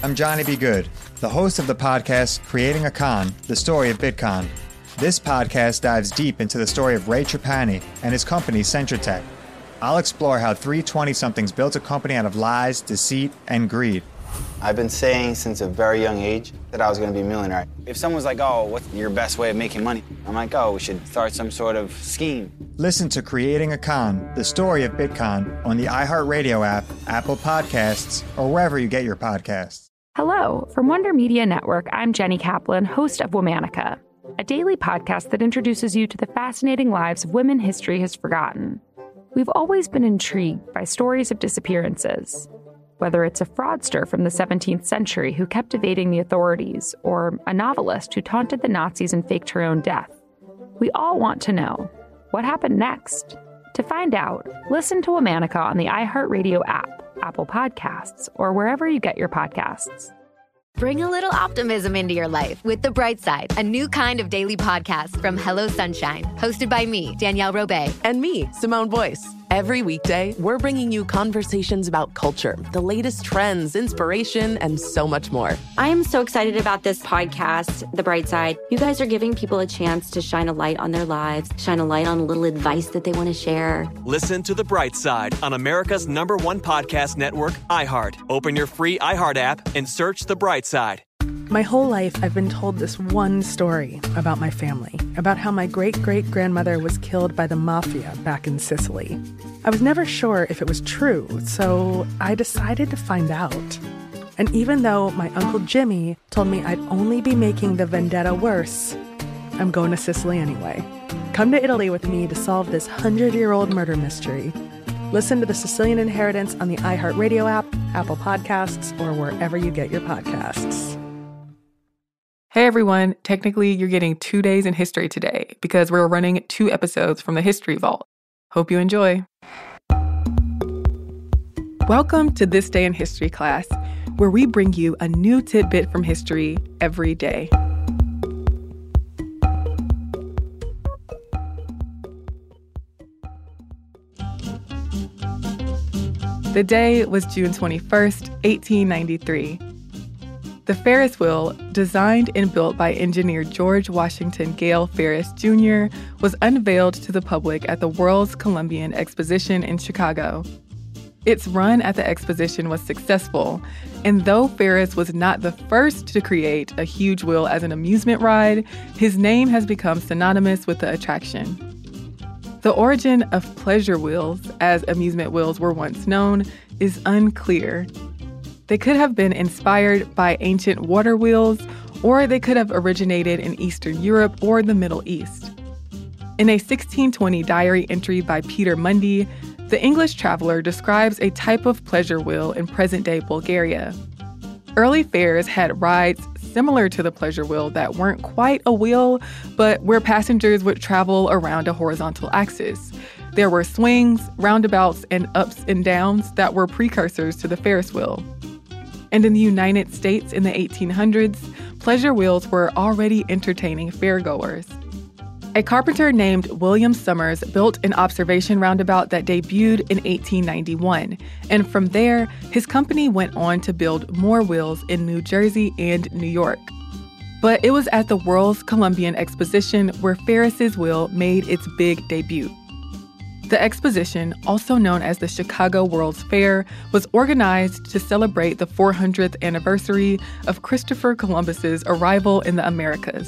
I'm Johnny B. Good, the host of the podcast Creating a Con, the story of Bitcoin. This podcast dives deep into the story of Ray Trapani and his company Centratech. I'll explore how three 20-somethings built a company out of lies, deceit, and greed. I've been saying since a very young age that I was going to be a millionaire. If someone's like, oh, what's your best way of making money? I'm like, oh, we should start some sort of scheme. Listen to Creating a Con, the story of Bitcoin on the iHeartRadio app, Apple Podcasts, or wherever you get your podcasts. Hello. From Wonder Media Network, I'm Jenny Kaplan, host of Womanica, a daily podcast that introduces you to the fascinating lives of women history has forgotten. We've always been intrigued by stories of disappearances. Whether it's a fraudster from the 17th century who kept evading the authorities, or a novelist who taunted the Nazis and faked her own death, we all want to know, what happened next? To find out, listen to Womanica on the iHeartRadio app, Apple Podcasts, or wherever you get your podcasts. Bring a little optimism into your life with The Bright Side, a new kind of daily podcast from Hello Sunshine, hosted by me, Danielle Robay. And me, Simone Boyce. Every weekday, we're bringing you conversations about culture, the latest trends, inspiration, and so much more. I am so excited about this podcast, The Bright Side. You guys are giving people a chance to shine a light on their lives, shine a light on a little advice that they want to share. Listen to The Bright Side on America's #1 podcast network, iHeart. Open your free iHeart app and search The Bright Side. My whole life, I've been told this one story about my family, about how my great-great-grandmother was killed by the mafia back in Sicily. I was never sure if it was true, so I decided to find out. And even though my Uncle Jimmy told me I'd only be making the vendetta worse, I'm going to Sicily anyway. Come to Italy with me to solve this 100-year-old murder mystery. Listen to The Sicilian Inheritance on the iHeartRadio app, Apple Podcasts, or wherever you get your podcasts. Hey everyone, technically you're getting 2 days in history today because we're running 2 episodes from the History Vault. Hope you enjoy. Welcome to This Day in History class, where we bring you a new tidbit from history every day. The day was June 21st, 1893. The Ferris wheel, designed and built by engineer George Washington Gale Ferris Jr., was unveiled to the public at the World's Columbian Exposition in Chicago. Its run at the exposition was successful, and though Ferris was not the first to create a huge wheel as an amusement ride, his name has become synonymous with the attraction. The origin of pleasure wheels, as amusement wheels were once known, is unclear. They could have been inspired by ancient water wheels, or they could have originated in Eastern Europe or the Middle East. In a 1620 diary entry by Peter Mundy, the English traveler describes a type of pleasure wheel in present-day Bulgaria. Early fairs had rides similar to the pleasure wheel that weren't quite a wheel, but where passengers would travel around a horizontal axis. There were swings, roundabouts, and ups and downs that were precursors to the Ferris wheel. And in the United States in the 1800s, pleasure wheels were already entertaining fairgoers. A carpenter named William Summers built an observation roundabout that debuted in 1891, and from there, his company went on to build more wheels in New Jersey and New York. But it was at the World's Columbian Exposition where Ferris's wheel made its big debut. The exposition, also known as the Chicago World's Fair, was organized to celebrate the 400th anniversary of Christopher Columbus's arrival in the Americas.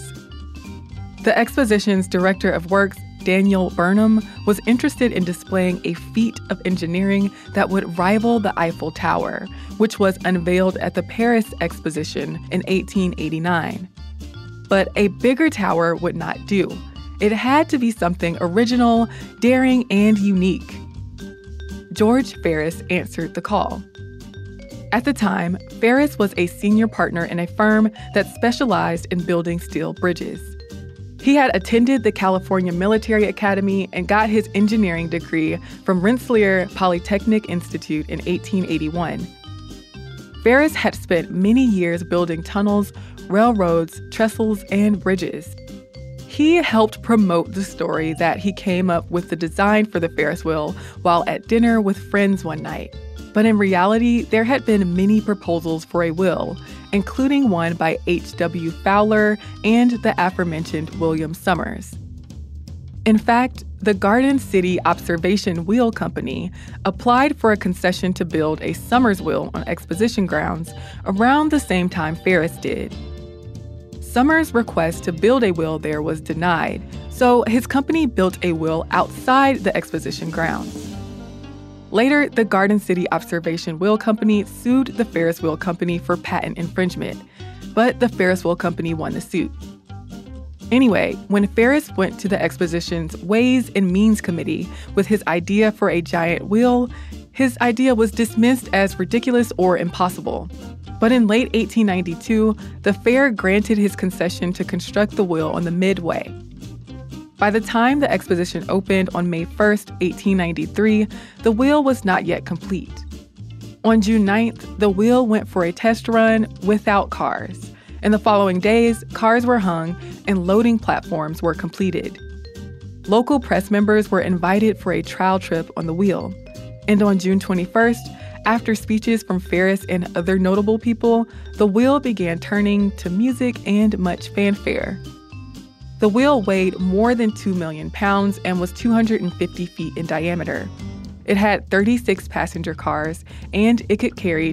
The exposition's director of works, Daniel Burnham, was interested in displaying a feat of engineering that would rival the Eiffel Tower, which was unveiled at the Paris Exposition in 1889. But a bigger tower would not do. It had to be something original, daring, and unique. George Ferris answered the call. At the time, Ferris was a senior partner in a firm that specialized in building steel bridges. He had attended the California Military Academy and got his engineering degree from Rensselaer Polytechnic Institute in 1881. Ferris had spent many years building tunnels, railroads, trestles, and bridges. He helped promote the story that he came up with the design for the Ferris wheel while at dinner with friends one night. But in reality, there had been many proposals for a will, including one by H.W. Fowler and the aforementioned William Summers. In fact, the Garden City Observation Wheel Company applied for a concession to build a Summers wheel on Exposition grounds around the same time Ferris did. Summers' request to build a wheel there was denied, so his company built a wheel outside the Exposition grounds. Later, the Garden City Observation Wheel Company sued the Ferris Wheel Company for patent infringement, but the Ferris Wheel Company won the suit. Anyway, when Ferris went to the Exposition's Ways and Means Committee with his idea for a giant wheel, his idea was dismissed as ridiculous or impossible. But in late 1892, the fair granted his concession to construct the wheel on the Midway. By the time the Exposition opened on May 1st, 1893, the wheel was not yet complete. On June 9th, the wheel went for a test run without cars. In the following days, cars were hung and loading platforms were completed. Local press members were invited for a trial trip on the wheel. And on June 21st, after speeches from Ferris and other notable people, the wheel began turning to music and much fanfare. The wheel weighed more than 2 million pounds and was 250 feet in diameter. It had 36 passenger cars, and it could carry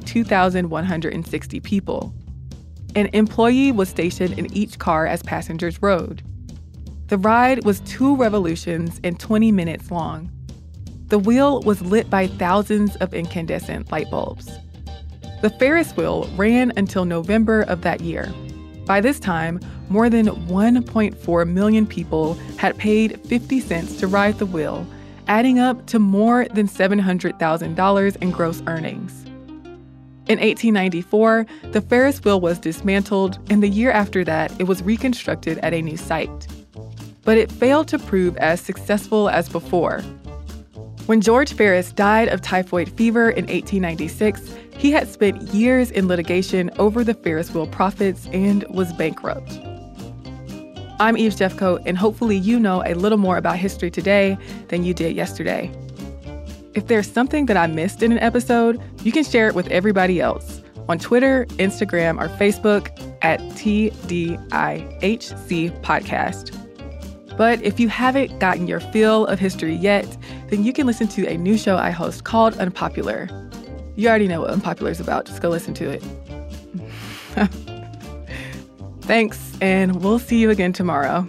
2,160 people. An employee was stationed in each car as passengers rode. The ride was 2 revolutions and 20 minutes long. The wheel was lit by thousands of incandescent light bulbs. The Ferris wheel ran until November of that year. By this time, more than 1.4 million people had paid 50 cents to ride the wheel, adding up to more than $700,000 in gross earnings. In 1894, the Ferris wheel was dismantled, and the year after that, it was reconstructed at a new site. But it failed to prove as successful as before. When George Ferris died of typhoid fever in 1896, he had spent years in litigation over the Ferris wheel profits and was bankrupt. I'm Eve Jeffcoat, and hopefully you know a little more about history today than you did yesterday. If there's something that I missed in an episode, you can share it with everybody else on Twitter, Instagram, or Facebook at TDIHC Podcast. But if you haven't gotten your fill of history yet, then you can listen to a new show I host called Unpopular. You already know what Unpopular is about. Just go listen to it. Thanks, and we'll see you again tomorrow.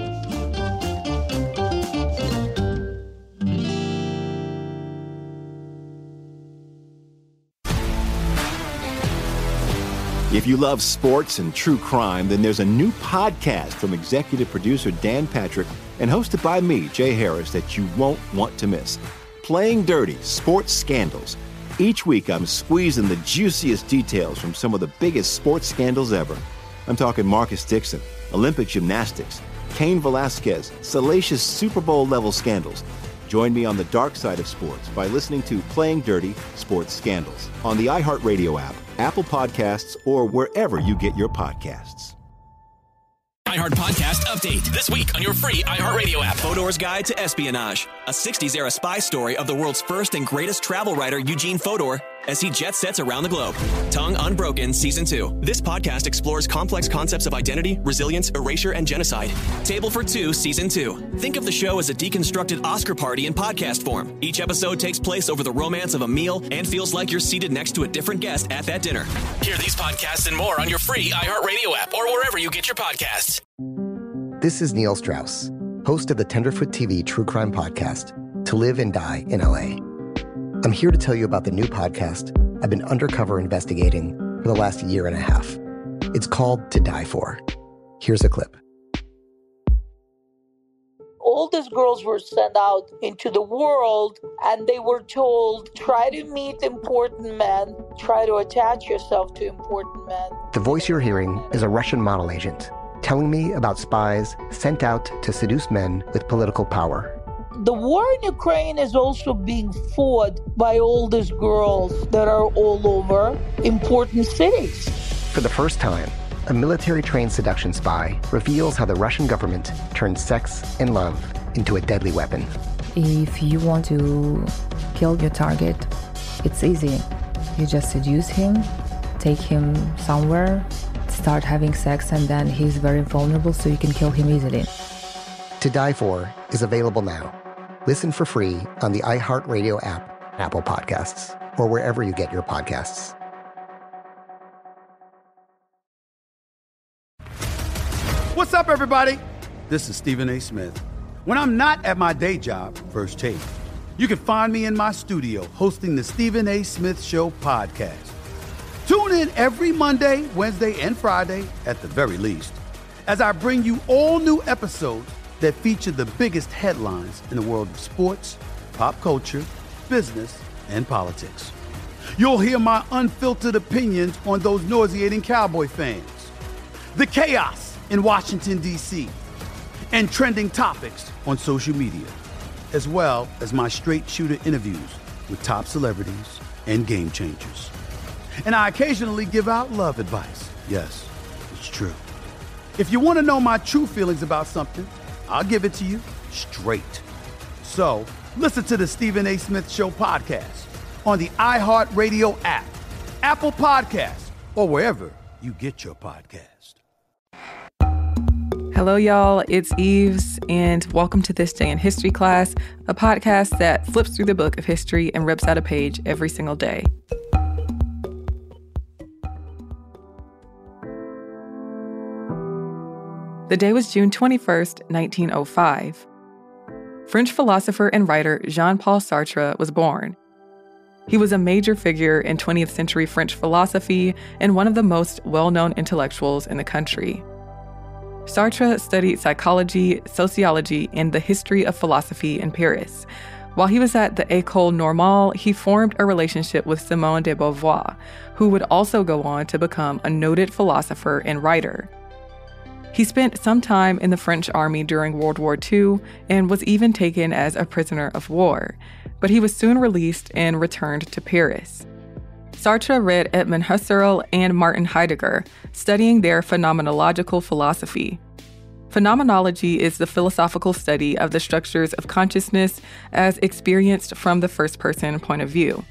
If you love sports and true crime, then there's a new podcast from executive producer Dan Patrick and hosted by me, Jay Harris, that you won't want to miss. Playing Dirty: Sports Scandals. Each week, I'm squeezing the juiciest details from some of the biggest sports scandals ever. I'm talking Marcus Dixon, Olympic gymnastics, Cain Velasquez, salacious Super Bowl-level scandals. Join me on the dark side of sports by listening to Playing Dirty: Sports Scandals on the iHeartRadio app, Apple Podcasts, or wherever you get your podcasts. iHeart Podcast Update. This week on your free iHeartRadio app. Fodor's Guide to Espionage, a 60s-era spy story of the world's first and greatest travel writer, Eugene Fodor, as he jet sets around the globe. Tongue Unbroken Season 2. This podcast explores complex concepts of identity, resilience, erasure, and genocide. Table for Two Season 2. Think of the show as a deconstructed Oscar party in podcast form. Each episode takes place over the romance of a meal and feels like you're seated next to a different guest at that dinner. Hear these podcasts and more on your free iHeartRadio app or wherever you get your podcasts. This is Neil Strauss, host of the Tenderfoot TV true crime podcast, To Live and Die in LA. I'm here to tell you about the new podcast I've been undercover investigating for the last year and a half. It's called To Die For. Here's a clip. All these girls were sent out into the world and they were told, try to meet important men, try to attach yourself to important men. The voice you're hearing is a Russian model agent telling me about spies sent out to seduce men with political power. The war in Ukraine is also being fought by all these girls that are all over important cities. For the first time, a military-trained seduction spy reveals how the Russian government turned sex and love into a deadly weapon. If you want to kill your target, It's easy. You just seduce him, take him somewhere, start having sex, and then he's very vulnerable, so you can kill him easily. To Die For is available now. Listen for free on the iHeartRadio app, Apple Podcasts, or wherever you get your podcasts. What's up, everybody? This is Stephen A. Smith. When I'm not at my day job, First Take, you can find me in my studio hosting the Stephen A. Smith Show podcast. Tune in every Monday, Wednesday, and Friday, at the very least, as I bring you all new episodes that feature the biggest headlines in the world of sports, pop culture, business, and politics. You'll hear my unfiltered opinions on those nauseating Cowboy fans, the chaos in Washington, D.C., and trending topics on social media, as well as my straight shooter interviews with top celebrities and game changers. And I occasionally give out love advice. Yes, it's true. If you want to know my true feelings about something, I'll give it to you straight. So listen to the Stephen A. Smith Show podcast on the iHeartRadio app, Apple Podcasts, or wherever you get your podcast. Hello, y'all. It's Eves, and welcome to This Day in History class, a podcast that flips through the book of history and rips out a page every single day. The day was June 21st, 1905. French philosopher and writer Jean-Paul Sartre was born. He was a major figure in 20th century French philosophy and one of the most well-known intellectuals in the country. Sartre studied psychology, sociology, and the history of philosophy in Paris. While he was at the École Normale, he formed a relationship with Simone de Beauvoir, who would also go on to become a noted philosopher and writer. He spent some time in the French army during World War II and was even taken as a prisoner of war, but he was soon released and returned to Paris. Sartre read Edmund Husserl and Martin Heidegger, studying their phenomenological philosophy. Phenomenology is the philosophical study of the structures of consciousness as experienced from the first-person point of view.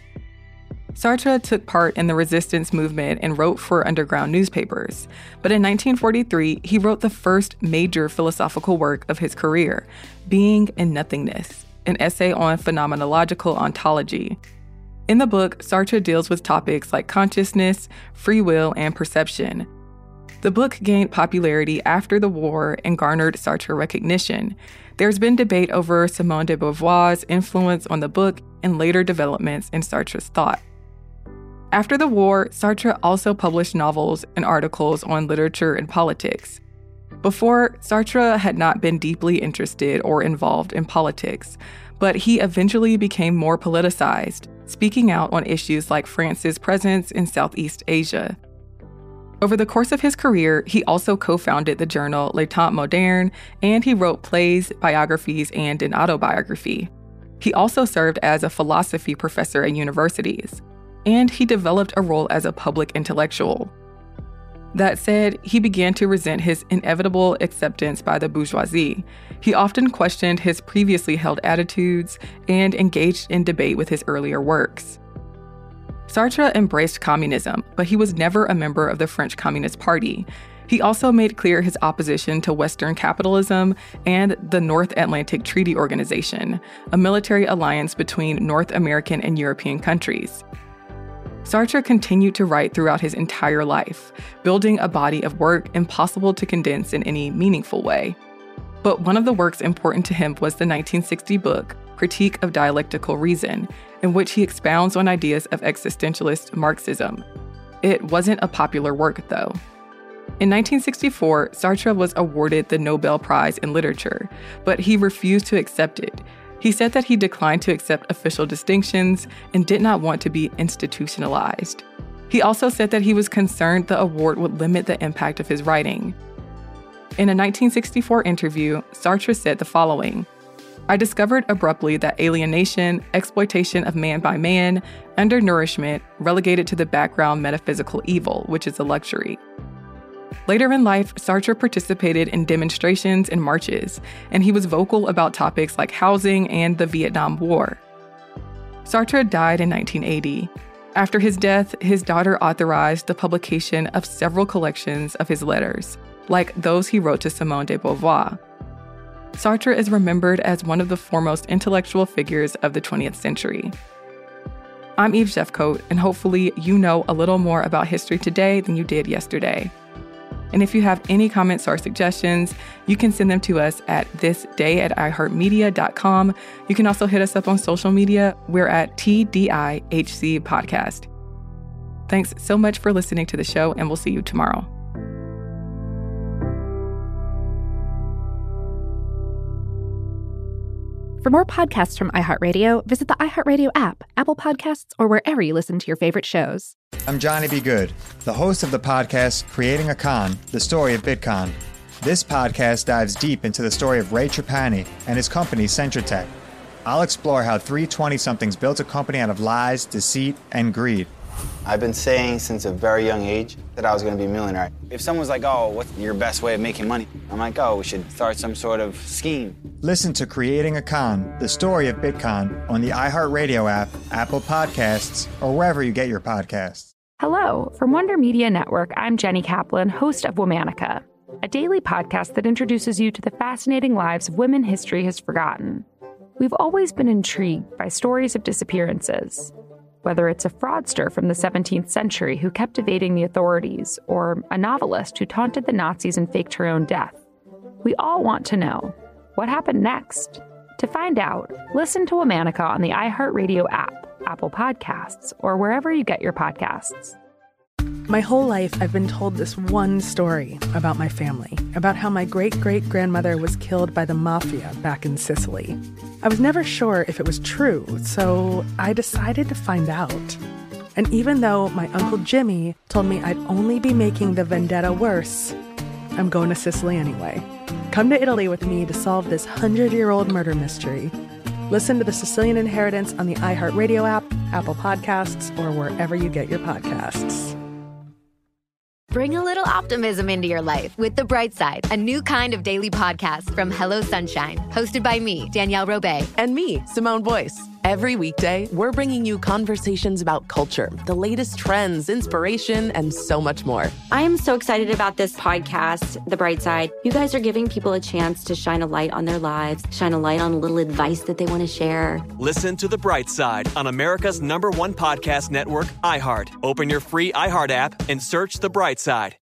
Sartre took part in the resistance movement and wrote for underground newspapers. But in 1943, he wrote the first major philosophical work of his career, Being and Nothingness, an essay on phenomenological ontology. In the book, Sartre deals with topics like consciousness, free will, and perception. The book gained popularity after the war and garnered Sartre recognition. There's been debate over Simone de Beauvoir's influence on the book and later developments in Sartre's thought. After the war, Sartre also published novels and articles on literature and politics. Before, Sartre had not been deeply interested or involved in politics, but he eventually became more politicized, speaking out on issues like France's presence in Southeast Asia. Over the course of his career, he also co-founded the journal Le Temps Moderne, and he wrote plays, biographies, and an autobiography. He also served as a philosophy professor at universities, and he developed a role as a public intellectual. That said, he began to resent his inevitable acceptance by the bourgeoisie. He often questioned his previously held attitudes and engaged in debate with his earlier works. Sartre embraced communism, but he was never a member of the French Communist Party. He also made clear his opposition to Western capitalism and the North Atlantic Treaty Organization, a military alliance between North American and European countries. Sartre continued to write throughout his entire life, building a body of work impossible to condense in any meaningful way. But one of the works important to him was the 1960 book, Critique of Dialectical Reason, in which he expounds on ideas of existentialist Marxism. It wasn't a popular work, though. In 1964, Sartre was awarded the Nobel Prize in Literature, but he refused to accept it. He said that he declined to accept official distinctions and did not want to be institutionalized. He also said that he was concerned the award would limit the impact of his writing. In a 1964 interview, Sartre said the following: "I discovered abruptly that alienation, exploitation of man by man, undernourishment, relegated to the background metaphysical evil, which is a luxury." Later in life, Sartre participated in demonstrations and marches, and he was vocal about topics like housing and the Vietnam War. Sartre died in 1980. After his death, his daughter authorized the publication of several collections of his letters, like those he wrote to Simone de Beauvoir. Sartre is remembered as one of the foremost intellectual figures of the 20th century. I'm Eve Jeffcoat, and hopefully you know a little more about history today than you did yesterday. And if you have any comments or suggestions, you can send them to us at thisday@iheartmedia.com. You can also hit us up on social media. We're at TDIHC Podcast. Thanks so much for listening to the show, and we'll see you tomorrow. For more podcasts from iHeartRadio, visit the iHeartRadio app, Apple Podcasts, or wherever you listen to your favorite shows. I'm Johnny B. Good, the host of the podcast Creating a Con, the story of Bitcoin. This podcast dives deep into the story of Ray Trapani and his company, Centratech. I'll explore how three 20-somethings built a company out of lies, deceit, and greed. I've been saying since a very young age that I was going to be a millionaire. If someone's like, oh, what's your best way of making money? I'm like, oh, we should start some sort of scheme. Listen to Creating a Con, the story of Bitcoin, on the iHeartRadio app, Apple Podcasts, or wherever you get your podcasts. Hello, from Wonder Media Network, I'm Jenny Kaplan, host of Womanica, a daily podcast that introduces you to the fascinating lives of women history has forgotten. We've always been intrigued by stories of disappearances. Whether it's a fraudster from the 17th century who kept evading the authorities, or a novelist who taunted the Nazis and faked her own death, we all want to know what happened next. To find out, listen to Womanica on the iHeartRadio app, Apple Podcasts, or wherever you get your podcasts. My whole life, I've been told this one story about my family, about how my great-great-grandmother was killed by the mafia back in Sicily. I was never sure if it was true, so I decided to find out. And even though my Uncle Jimmy told me I'd only be making the vendetta worse, I'm going to Sicily anyway. Come to Italy with me to solve this 100-year-old murder mystery. Listen to The Sicilian Inheritance on the iHeartRadio app, Apple Podcasts, or wherever you get your podcasts. Bring a little optimism into your life with The Bright Side, a new kind of daily podcast from Hello Sunshine, hosted by me, Danielle Robay. And me, Simone Boyce. Every weekday, we're bringing you conversations about culture, the latest trends, inspiration, and so much more. I am so excited about this podcast, The Bright Side. You guys are giving people a chance to shine a light on their lives, shine a light on a little advice that they want to share. Listen to The Bright Side on America's #1 podcast network, iHeart. Open your free iHeart app and search The Bright Side.